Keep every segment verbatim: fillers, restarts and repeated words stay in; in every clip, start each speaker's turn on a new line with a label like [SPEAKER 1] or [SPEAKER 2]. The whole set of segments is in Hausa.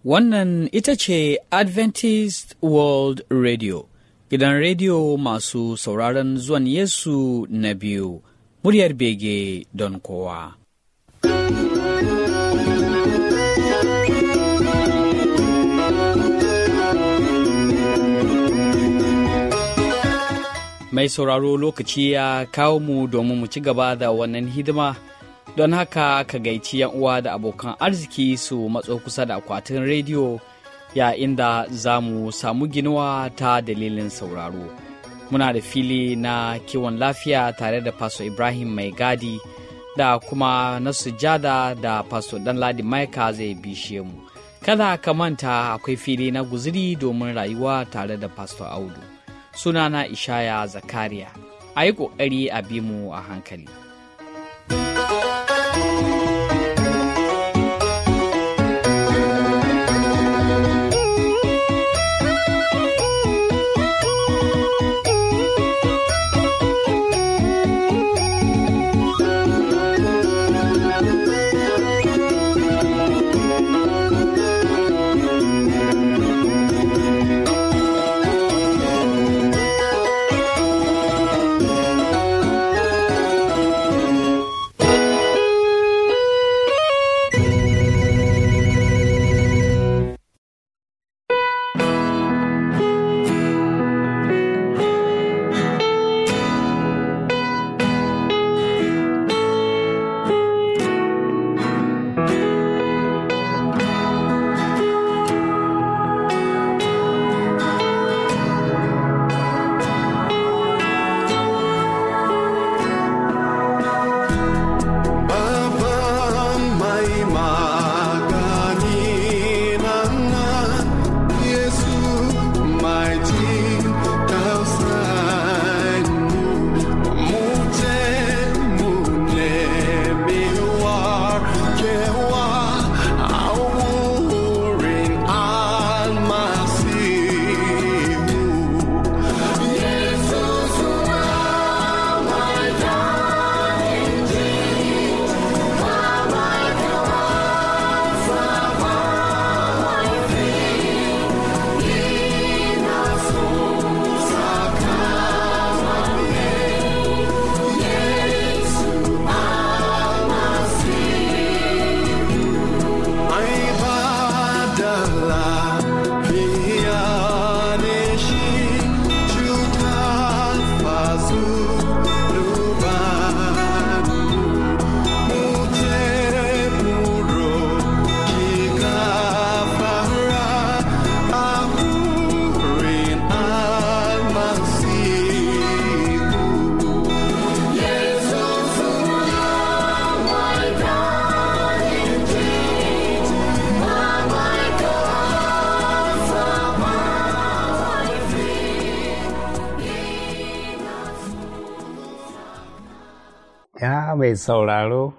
[SPEAKER 1] Wannan ita ce Adventist World Radio, gidan rediyo masu sauraron zuwan Yesu na biyu, muryar bege don kowa. Mai sauraro lokaci ya kawo mu domin mu ci gaba da wannan hidima. Don haka ka gaici yan uwa da abokan arziki su matso kusa da akwatin rediyo ya inda za mu samu ginuwa ta dalilin sauraro. Muna da fili na kiwon lafiya tare da Pastor Ibrahim Mai Gadi da kuma na sujada da Pastor Danladi Maika zai bishe mu. Kada ka manta akwai fili na guzuri domin rayuwa tare da Pastor Audu. Sunana Ishaya Zakariya. A yi ƙoƙari a bi mu a hankali.
[SPEAKER 2] Ya mai sauraro,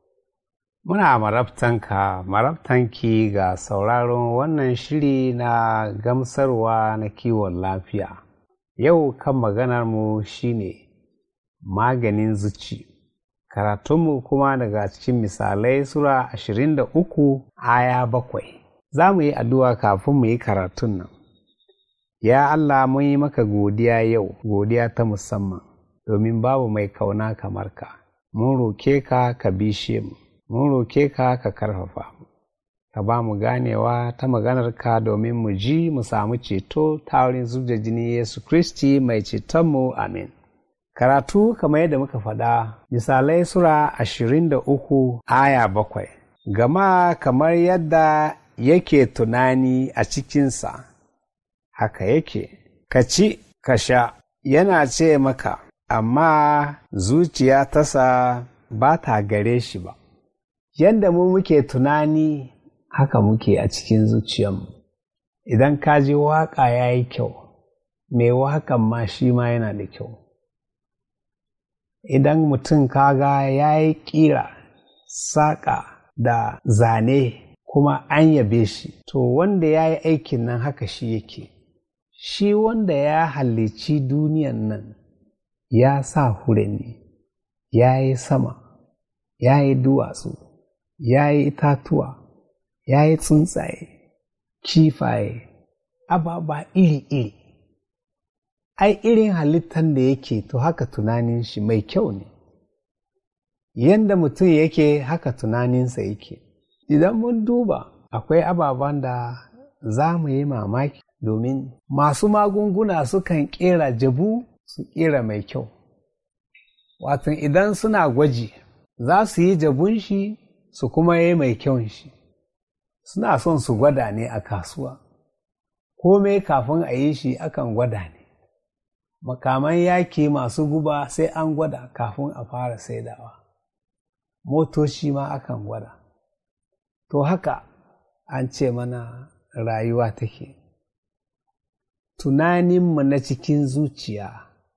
[SPEAKER 2] muna marabtanka, marabtanki ga sauraron wannan shiri na gamsarwa na kiwon lafiya. Yau kan maganarmu shine maganin zuci. Karatunmu kuma daga cikin misalai Sura ashirin da uku aya bakwai. Za mu yi addu'a kafin mu yi karatun nan. Ya Allah, mun yi maka godiya yau, godiya ta musamman, domin babu mai kauna kamar ka. Mun roke ka ka bishe mu, mun roke ka ka karfafa mu, ka ba mu ganewa ta maganarka domin mu ji mu samu ceto ta wurin zub da jini Yesu Kristi mai cetonmu, amin. Karatu kamar yadda muka faɗa, misalai Sura ashirin da uku aya bakwai. Gama kamar yadda yake tunani a cikinsa, haka yake, ka ci, ka sha, yana ce maka, amma zuciya tasa ba ta gare shi ba. Yanda mu muke tunani, haka muke a cikin zuciyarmu. Idan ka ji waƙa ya yi kyau, mai waƙan ma shi ma yana da kyau. Idan mutum kaga ya yi ƙira, saƙa da zane kuma an yabe shi, to wanda ya yi aikin nan haka shi yake. Shi wanda ya halicci duniyan nan, ya sa hureni, ya yi sama, ya yi duwatsu, ya yi itatuwa, ya yi tsuntsaye, kifaye, ababa iri-iri. Ai, irin halittar da yake to haka tunanin shi mai kyau ne. Yanda mutum yake haka tunaninsa yake. Idan mun duba, akwai ababen da za mu yi mamaki domin masu magunguna sukan ƙera jabu su ƙera mai kyau. Watan idan suna gwaji, za su yi jabun shi su kuma yi mai kyau shi. Suna son su gwada ne a kasuwa. Kome kafin a yi shi akan gwada ne. Makaman yaki masu guba sai an gwada kafin a fara saidawa. Motoci ma akan gwada. To haka an ce mana rayuwa take. Tunaninmu na cikin zuciya,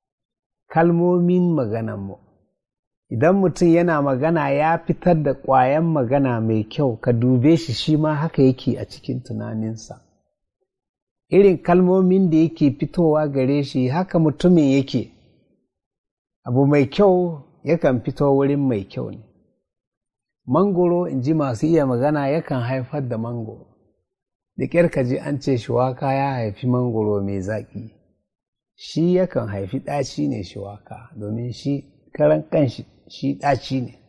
[SPEAKER 2] kalmomin maganarmu. Idan mutum yana magana ya fitar da ƙwayan magana mai kyau, ka dube shi shi ma haka yake a cikin tunaninsa. Irin kalmomin da yake fitowa gare shi haka mutumin yake. Abu mai kyau yakan fito wurin mai kyau ne. Mangoro, in ji masu iya magana, yakan haifar da mangoro. Da ƙyar ka ji an ce shuwaka ya haifi mangoro mai zaƙi. Shi yakan haifi ɗaci ne shuwaka, domin shi karan kanshi shi ɗaci ne.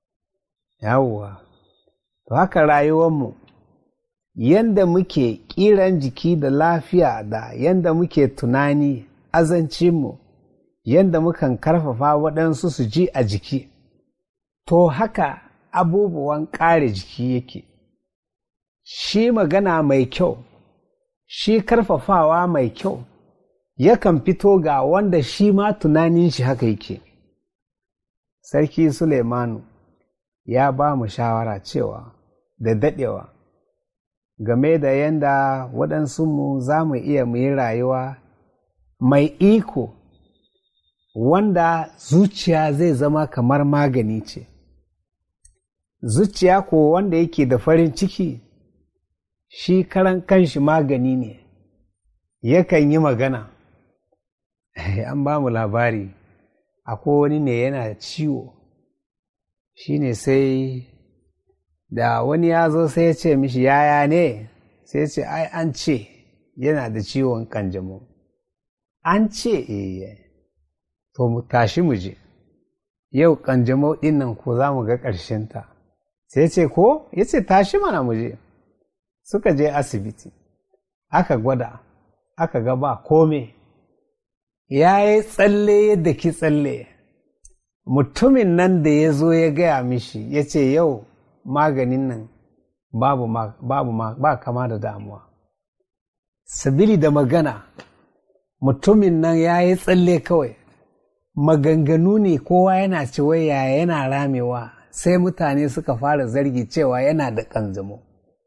[SPEAKER 2] Yawwa, to haka rayuwarmu, yanda muke ƙiran jiki da lafiya da yanda muke tunani, azancinmu, yanda mukan karfafa waɗansu su ji a jiki, to haka abubuwan ƙare jiki yake. Shi magana mai kyau, shi karfafawa mai kyau, yakan fito ga wanda shi ma tunanin shi haka yake. Sarki Suleimanu ya ba mu shawara cewa da daɗewa game da yanda waɗansunmu za mu iya mu yi rayuwa mai iko, wanda zuciya zai zama kamar magani ce. Zuciya ko wanda yake da farin ciki, shi karan kanshi magani ne, yakan yi magana. An ba mu labari, akwai wani ne yana ciwo, shi ne sai da wani ya zo sai ya ce mishi yaya ne, sai ya ce ai an ce yana da ciwon kanjamau. An ce eh, to mu tashi mu je, yau kanjamau ɗin nan ko za mu ga ƙarshenta. Sai ya ce ko? Ya ce tashi mana mu je. Suka je asibiti, aka gwada, aka ga ba kome. Ya yi tsalle yadda ki tsalle. Mutumin nan da ya zo ya gaya mishi, ya ce yau maganin nan babu ma, babu ma, ba kama da damuwa. Sabili da magana, mutumin nan ya yi tsalle kawai. Maganganu ne kowa yana cewa yaya yana ramewa, sai mutane suka fara zargi cewa yana da ƙanjamau.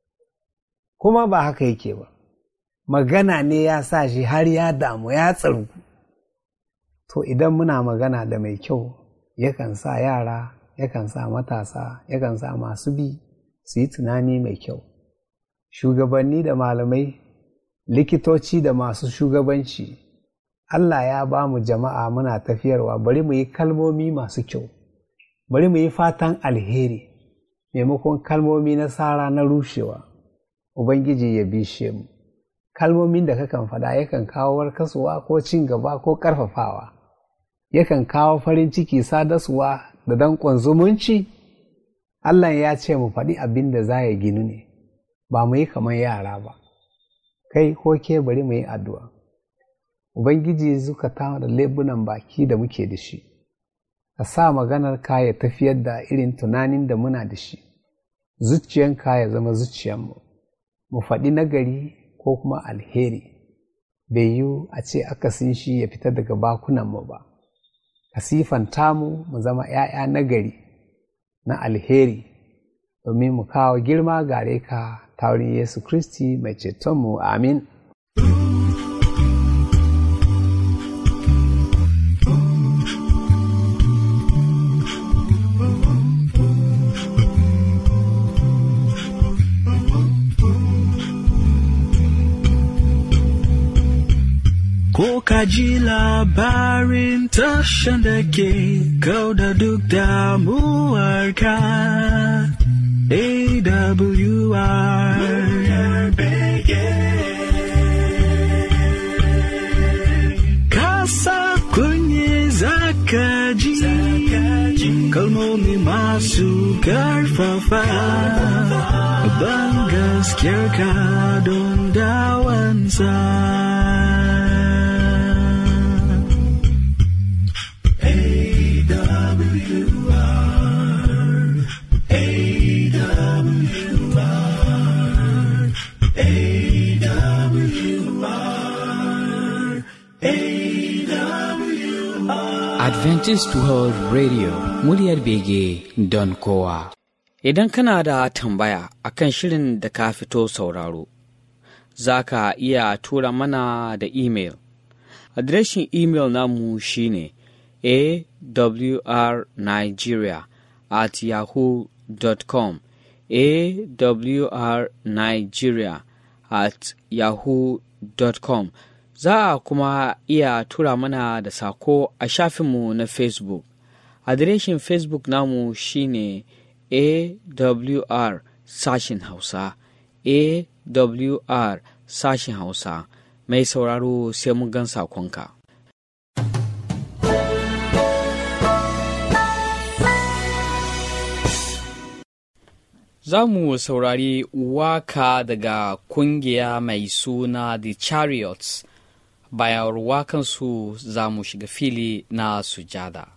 [SPEAKER 2] Kuma ba haka yake ba. Magana ne ya sa shi har ya damu, ya tsargu. To idan muna magana da mai kyau, yakan sa yara, yakan sa matasa, yakan sa masu bi su yi tunani mai kyau. Shugabanni da malamai, likitoci da masu shugabanci, Allah ya ba mu jama'a muna tafiyarwa, bari mu yi kalmomi masu kyau, bari mu yi fatan alheri, maimakon kalmomi na sara na rushewa. Ubangiji ya bishe mu. Kalmomin da kakan faɗa yakan kawo warkaswa ko cin gaba ko ƙarfafawa, yakan kawo farin ciki, sadaswa da danƙon zumunci. Allah ya ce mu faɗi abin da za ya ginu ne, ba mu yi kamar yara ba. Kai ko ke bari mu yi addu'a. Ubangiji zukata da lebunan baki da muke da shi, ka sa maganar ka ya tafiyar da irin tunanin da muna da shi, zuciyanka ya zama zuciyanmu, mu faɗi nagari ko kuma alheri, bai yiwu a ce akasin shi ya fita daga bakunanmu ba. Ka sifanta mu mu zama ‘ya'ya nagari na alheri, domin mu kawo girma gare ka ta wurin Yesu Kristi mai cetonmu. Amin.
[SPEAKER 3] Ko ka ji labarin tashan da ke kauda duk damuwarka, A W R kalmomi masu karfafa ban gaskiyarka don dawansa.
[SPEAKER 1] Adventist World Radio, muryar bege don kowa. Idan kana da tambaya akan shirin da ka fito sauraro, za ka iya tura mana da imel. Adireshin imel namu shine awrnigeria at yahoo dot com, awrnigeria at yahoo dot com. Za a kuma iya tura mana da sako a shafinmu na Facebook. Adireshin Facebook namu shine A W R sashin Hausa, A W R sashin Hausa. Mai sauraro sai mun gan sakonka. Za mu saurari waka daga kungiya mai suna The Chariots. Bayan wakansu za mu shiga fili na sujada.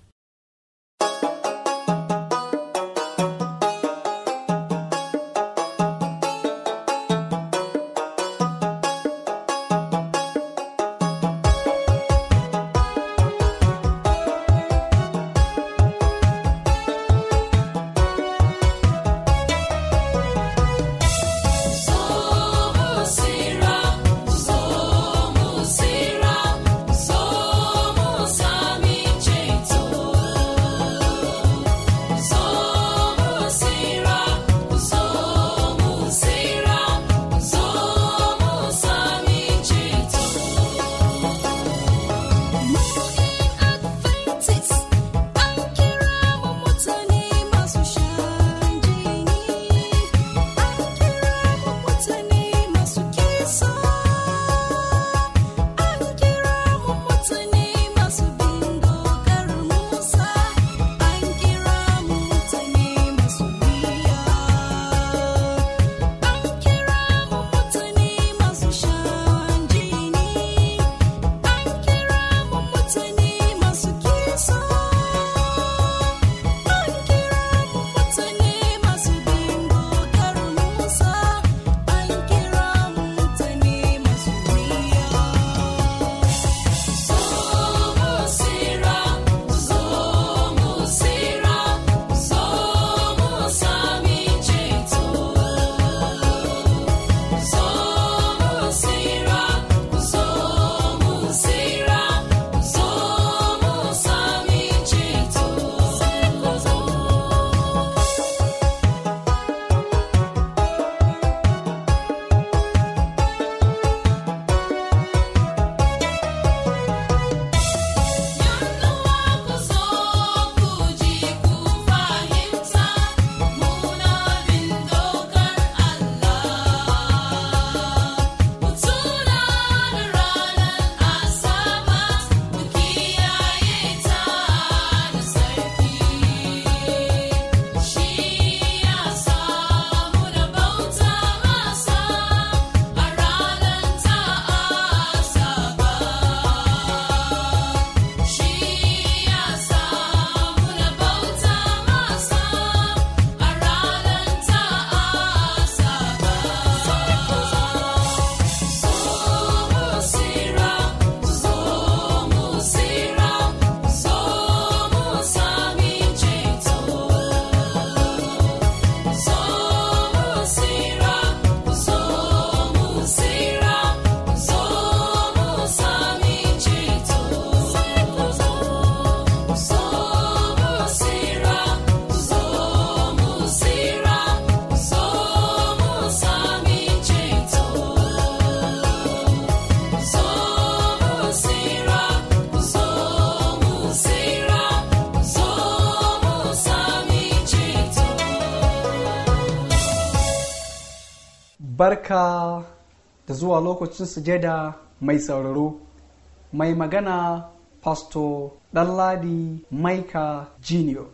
[SPEAKER 4] barka da zuwa lokacin sujada mai sauraro. Mai magana Pastor Ɗanladi Maika Junior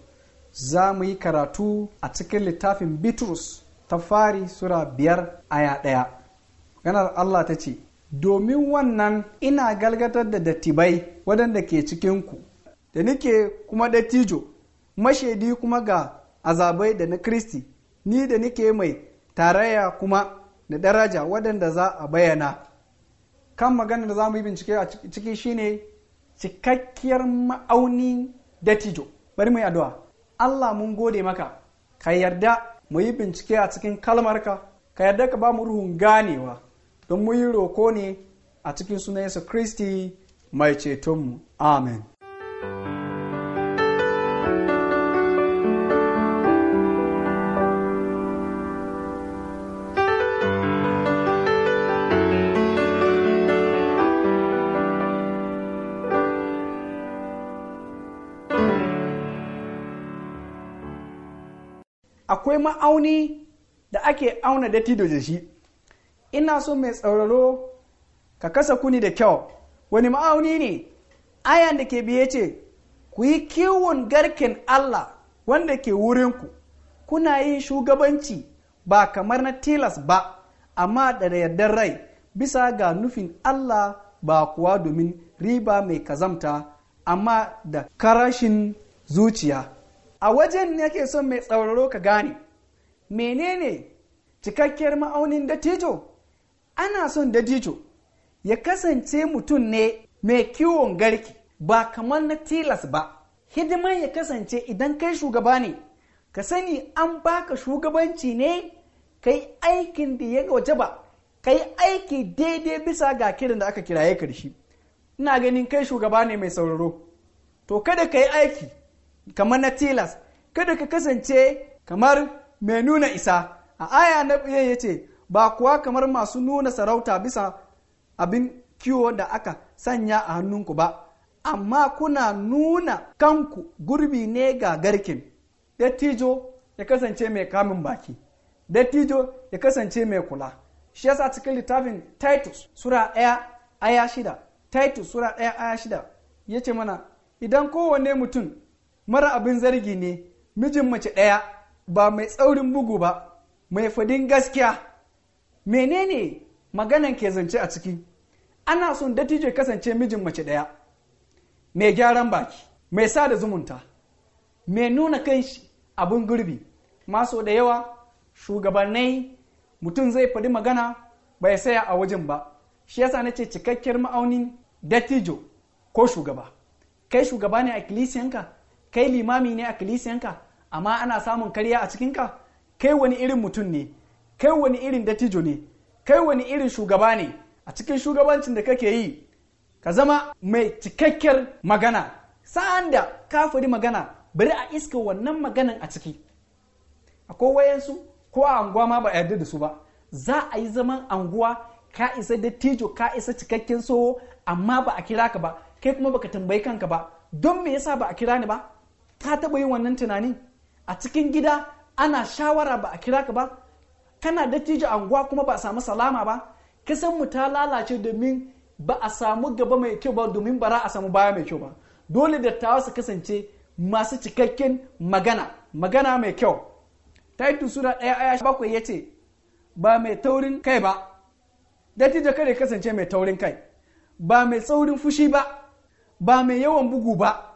[SPEAKER 4] za mu yi karatu a cikin littafin Bitrus ta fari Sura biyar aya ɗaya. Ganar Allah ta ce, domin wannan ina galgatar da dattibai waɗanda ke cikinku, da nike kuma dattijo, mashaidi kuma ga azabai da na Kristi, ni da nike mai tarayya kuma da daraja waɗanda za a bayyana. Kan magana da za mu yi bincike a ciki shine cikakkiyar ma'aunin dattijo. Bari mu yi addu'a. Allah mun gode maka, ka yarda mu yi bincike a cikin kalmarka, ka yarda ka ba mu ruhun ganewa, don mu yi roko ne a cikin sunan Yesu Kristi mai cetonmu. Amen. Akwai ma'auni da ake auna dattijo da shi. Ina so mai tsauraro ka kasa kuni da kyau. Wani ma'auni ne? Ayan da ke biye ce, ku yi kiwon garken Allah wanda ke wurinku, kuna yin shugabanci ba kamar na tilas ba, amma da yardar rai, bisa ga nufin Allah ba kuwa domin riba mai kazamta, amma da karashin zuciya. A wajen yake son mai tsauraro ka gane, menene cikakkiyar ma'aunin dattijo? Ana son dattijo ya kasance mutum ne mai kiwon garki, ba kamar na tilas ba. Hidiman ya kasance idan kai shugaba ne, ka sani an baka shugabanci ne, kai aikin da ya waje ba, kai aiki daidai bisa ga kiran da aka kiraye ka da shi. Ina ganin kai shugaba ne mai sauraro, to kada ka yi aiki kamar na tilas, kada ka kasance kamar mai nuna isa. A aya na biye ya ce, ba kuwa kamar masu nuna sarauta bisa abin kiwo da aka sanya a hannunku ba, amma kuna nuna kanku gurbi ne ga garkin. Dattijo ya kasance mai kamun baki, dattijo ya kasance mai kula. Shi yasa cikin littafin Titus Sura ɗaya aya shida, Titus Sura ɗaya aya shida ya ce mana, idan kowane mutum mara abin zargi ne, mijin mace ɗaya, ba mai tsaurin bugu ba, mai fadin gaskiya. Menene maganan ke zance a ciki? Ana son dattijo ya kasance mijin mace ɗaya, mai gyaran baki, mai sada zumunta, mai nuna kanshi abin gurbi. Maso da yawa shugabannai mutum zai faɗi magana bai saya a wajen ba. Shi yasa na ce cikakkiyar ma'aunin dattijo ko shugaba. Kai shugaba ne a ikkilisiyanka, kai limami ne a ikkilisiyanka, amma ana samun karya a cikinka. Kai wani irin mutum ne, kai wani irin dattijo ne, kai wani irin shugaba ne a cikin shugabancin da kake yi. Ka zama mai cikakkiyar magana, sa'an da ka faɗi magana bari a iska wannan maganan a ciki. Akwai wayansu ko a anguwa ma ba a yarda da su ba, za a yi zaman anguwa, ka isa dattijo, ka isa cikakken soho, amma ba a kira ka ba, kai kuma baka tambayi kanka ba, don me yasa ba a kira ni ba? Ka taɓa yin wannan tunani? A cikin gida ana shawara ba a kira ka ba, kana dattijo anguwa kuma ba a samu salama ba. Kasan mu ta lalace domin ba a samu gaba mai kyau ba, domin bara a samu baya mai kyau ba. Dole dattawa su kasance masu cikakken magana, magana mai kyau. Titus Sura ɗaya aya bakwai ya ce, ba mai taurin kai ba, dattijo kada ya kasance mai taurin kai, ba mai saurin fushi ba, ba mai yawan bugu ba,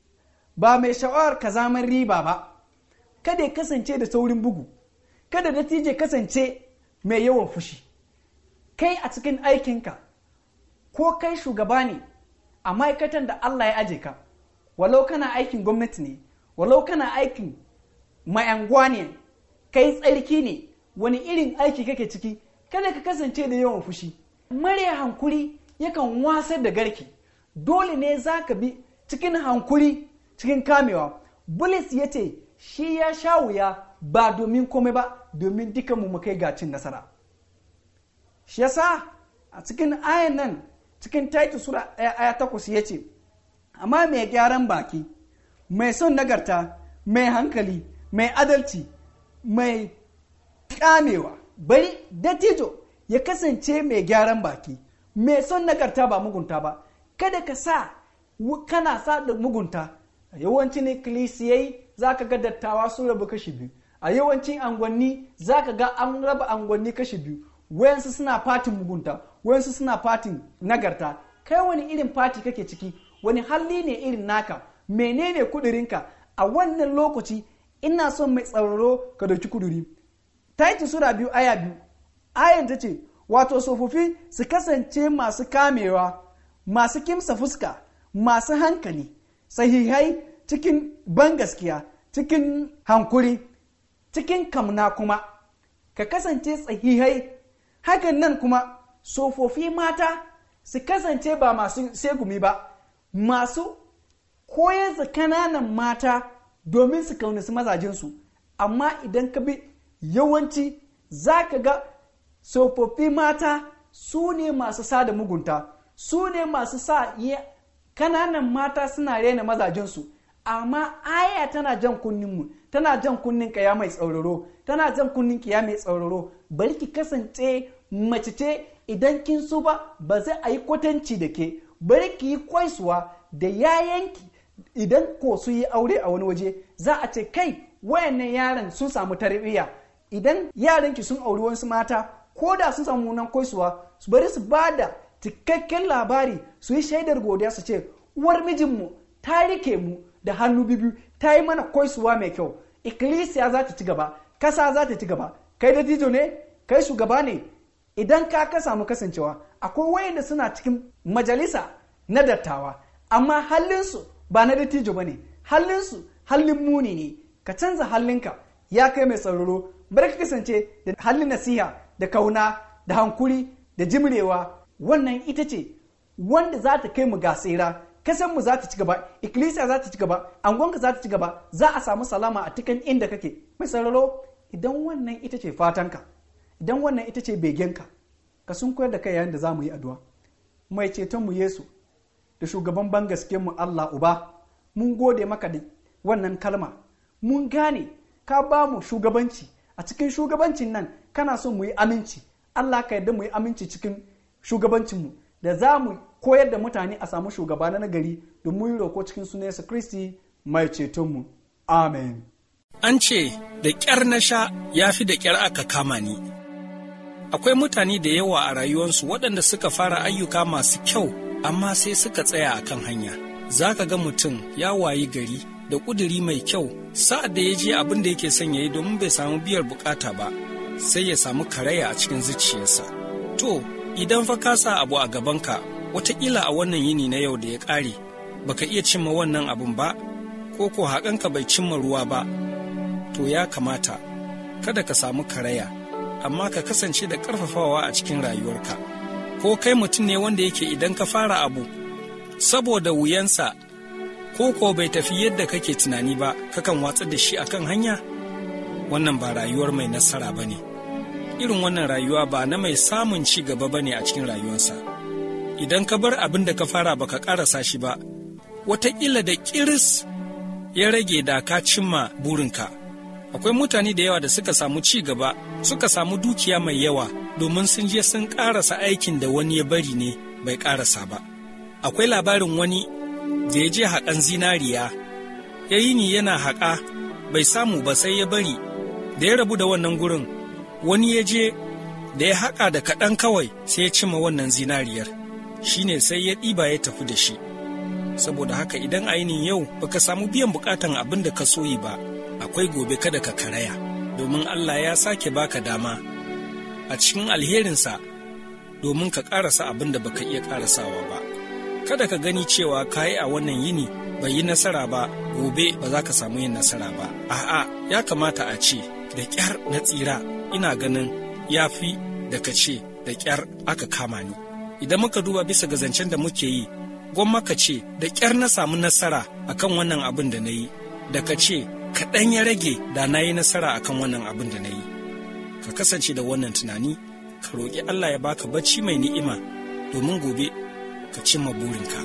[SPEAKER 4] ba mai sha'awar kazaman riba ba. Kada ya kasance da saurin bugu, kada dattijo ya kasance mai yawan fushi. Kai a cikin aikinka, ko kai shugaba ne a ma'aikatan da Allah ya aje ka, walau kana aikin gwamnati ne, walau kana aikin mayanguwa ne, kai tsarki ne, wani irin aiki kake ciki, kada ka kasance da yawan fushi. Mare hankuri yakan wasar da garki, dole ne za ka bi cikin hankuri, cikin kamewa. Bulus ya ce shi ya sha wuya ba domin komai ba, domin dukanmu mu kai gacin nasara. Shi yasa a cikin ayan nan, cikin Titus Sura ɗaya aya takwas ya ce, amma mai gyaran baki, mai son nagarta, mai hankali, mai adalci, mai kamewa. Bari dattijo ya kasance mai gyaran baki, mai son nagarta ba mugunta ba. Kada ka sa kana sa da mugunta, a yawancin ikkilisiyai za ka ga dattawa sun rabu kashi biyu, a yawancin angwanni za ka ga an raba angwanni kashi biyu, wayansu suna fatin mugunta, wayansu suna fatin nagarta. Kai wani irin fati kake ciki, wani hali ne irin naka, menene kudurinka a wannan lokaci? Ina son mai tsararo ka dauki kuduri. Titus sura biyu aya biyu, ayan ta ce wato tsofaffi su kasance masu kamewa, masu kimsa fuska, masu hankali, sahihai, cikin ban gaskiya, cikin hankuri, cikin kamna kuma ka kasance sahihai. Hakan nan kuma tsofaffi mata su kasance ba masu segumi ba, masu koyar da kananan mata domin su kaunaci mazajensu. Amma idan ka bi yawanci za ka ga tsofaffi mata su ne masu sa da mugunta, su ne masu sa kananan mata suna rena mazajensu. Amma aya tana jan kunninmu, tana jan kunnin kaya mai tsauraro, tana jan kunnin kiya mai tsauraro. Bari ki kasance mace ce, idan kin so ba ba zai a yi kwatanci da ke. Bari ki yi kwaisuwa da yayanki, idan ko su yi aure a wani waje za a ce kai wayannan yaran sun samu tarbiyya. Idan yaranki sun auri wasu mata, ko da sun samu nan kwaisuwa, su bari su ba da cikakken labari, su yi shaidar godiya, su ce uwar mijinmu ta rike mu da hannu biyu, ta yi mana kwaisuwa mai kyau. Ikkilisiya za ta ci gaba, kasa za ta ci gaba. Kai da dijo ne, kai shugaba ne, idan ka ka samu kasancewa, akwai wayanda suna cikin majalisa na dattawa, amma halinsu ba na dattijo ba ne, halinsu hallin muni ne. Ka canza halinka ya kai mai tsararo, bar ka kasance da halin nasiha, da kauna, da hankuri, da jimrewa. Wannan ita ce wanda za ta kai mu ga tsira. Kasanmu za ta ci gaba, ikkilisiya za ta ci gaba, angonka za ta ci gaba, za a samu salama a cikin inda kake. Mai tsararo, idan wannan ita ce fatanka, idan wannan ita ce begenka, ka sun koyar da kai yayin da za mu yi addu'a. Mai cetonmu Yesu da shugaban ban mu Allah Uba, mun gode maka da wannan kalma. Mun gane ka ba mu shugabanci, a cikin shugabancin nan kana son mu yi aminci. Allah ka yarda mu yi aminci cikin shugabancinmu, da za mu koyar da mutane a samu shugaba na nagari, don mu yi roko cikin sunan Yesu Kristi mai cetonmu. Amen.
[SPEAKER 5] An ce da ƙyar na sha ya fi da ƙyar aka kama ni. Akwai mutane da yawa a rayuwarsu waɗanda suka fara ayyuka masu kyau, amma sai suka tsaya a kan hanya. Za ka ga mutum ya wayi gari da ƙuduri mai kyau, sa'ad da ya je abin da yake son ya yi domin bai samu biyar bukata ba, sai ya samu karaya a cikin zuciyarsa. To, idan fa ka sa abu a gabanka, wataƙila a wannan yini na yau da ya ƙare, baka iya cimma wannan abin ba, ko ko haƙanka bai cimma ruwa ba, to ya kamata kada ka samu karaya, amma ka kasance da ƙarfafawa a cikin rayuwarka. Ko kai mutum ne wanda yake idan ka fara abu, saboda wuyansa, ko ko bai tafi yadda kake tunani ba, kakan watsar da shi akan hanya? Wannan ba rayuwar mai nasara ba ne. Irin wannan rayuwa ba na mai samun ci gaba ba ne a cikin rayuwarsa. Idan ka bar abin da ka fara baka ƙarasa shi ba, wataƙila da ƙiris ya rage da ka cimma burinka. Akwai mutane da yawa da suka samu ci gaba, suka samu dukiya mai yawa, domin sun je sun ƙarasa aikin da wani ya bari ne bai ƙarasa ba. Akwai labarin wani da ya je haƙan zinariya, ya yi ni yana haƙa, bai samu ba sai ya bari, da ya rabu da wannan gurin, wani ya je da ya haƙa da kaɗan kawai sai ya cimma wannan zinariyar, shi ne sai ya ɗiba ya tafi da shi. Saboda haka idan ainihin yau baka samu biyan bukatan abin da ka soyi ba, akwai gobe kada ka karaya, domin Allah ya sake baka dama a cikin alherinsa domin ka ƙarasa abin da baka iya ƙarasawa ba. Kada ka gani cewa ka yi a wannan yini bai yi nasara ba, gobe ba za ka samu yin nasara ba. A'a, ya kamata a ce da ƙyar na tsira, ina ganin ya fi da ka ce da ƙyar aka kama ni. Idan muka duba bisa ga zancen da muke yi, gwamma ka ce da ƙyar na samu nasara akan wannan abin da na yi, da ka ce kaɗan ya rage da na yi nasara akan wannan abin da na yi. Ka kasance da wannan tunani, ka roƙi Allah ya baka bacci mai ni'ima domin gobe ka cimma burinka.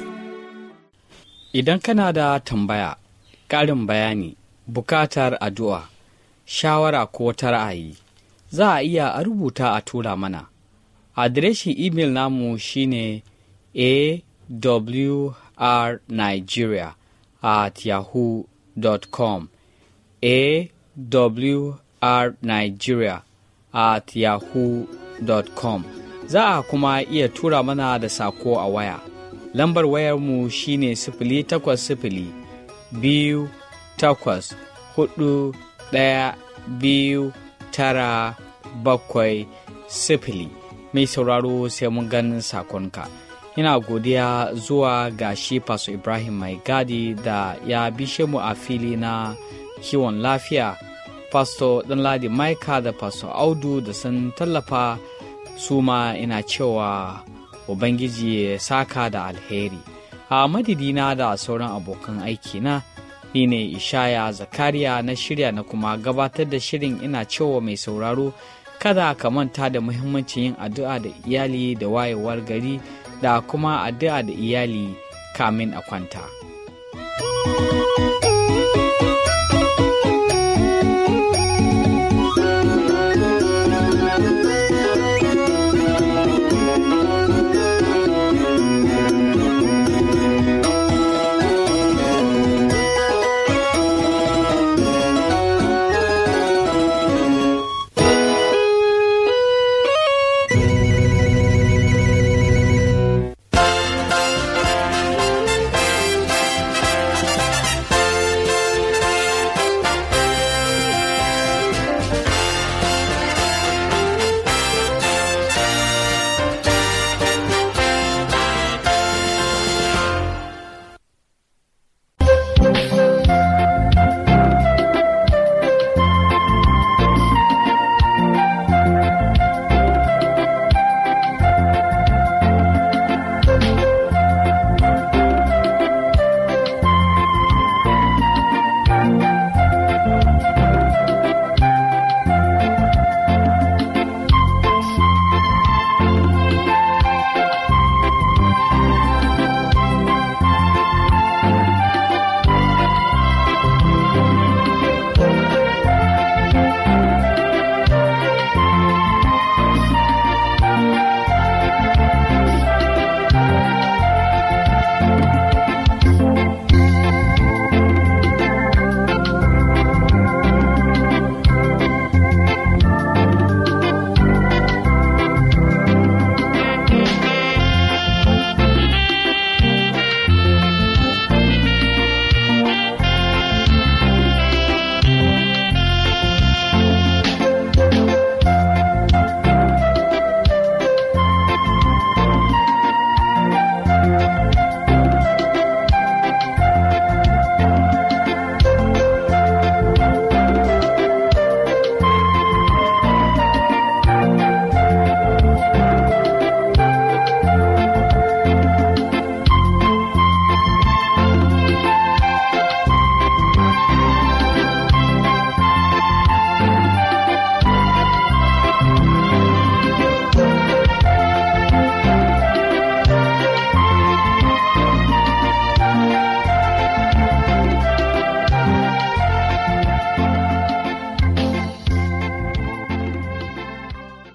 [SPEAKER 1] Idan kana da tambaya, ƙarin bayani, bukatar addu'a, shawara ko ta ra'ayi, za a iya a rubuta a tura mana. Adireshin imel namu shine awrnigeria at yahoo dot com, a w r nigeria at yahoo dot com. Za a kuma iya tura mana da sako a waya. Lambar wayarmu shine sifili takwas sifili biyu takwas hudu ɗaya biyu tara bakwai sifili. Mai sauraro sai mun ganin sakonka. Ina godiya zuwa ga shi Pastor Ibrahim Mai Gadi da ya bishe mu a fili na kiwon lafiya. Pastor Danladi Maika da Pastor Audu da sun tallafa su ma ina cewa Ubangiji ya saka da alheri. A madidina da sauran abokan aiki na ni ne Ishaya Zakariya na shirya na kuma gabatar da shirin ina cewa mai sauraro kada ka manta da muhimmancin yin addu'a da iyali da wayewar gari da kuma addu'a da iyali kamin a kwanta.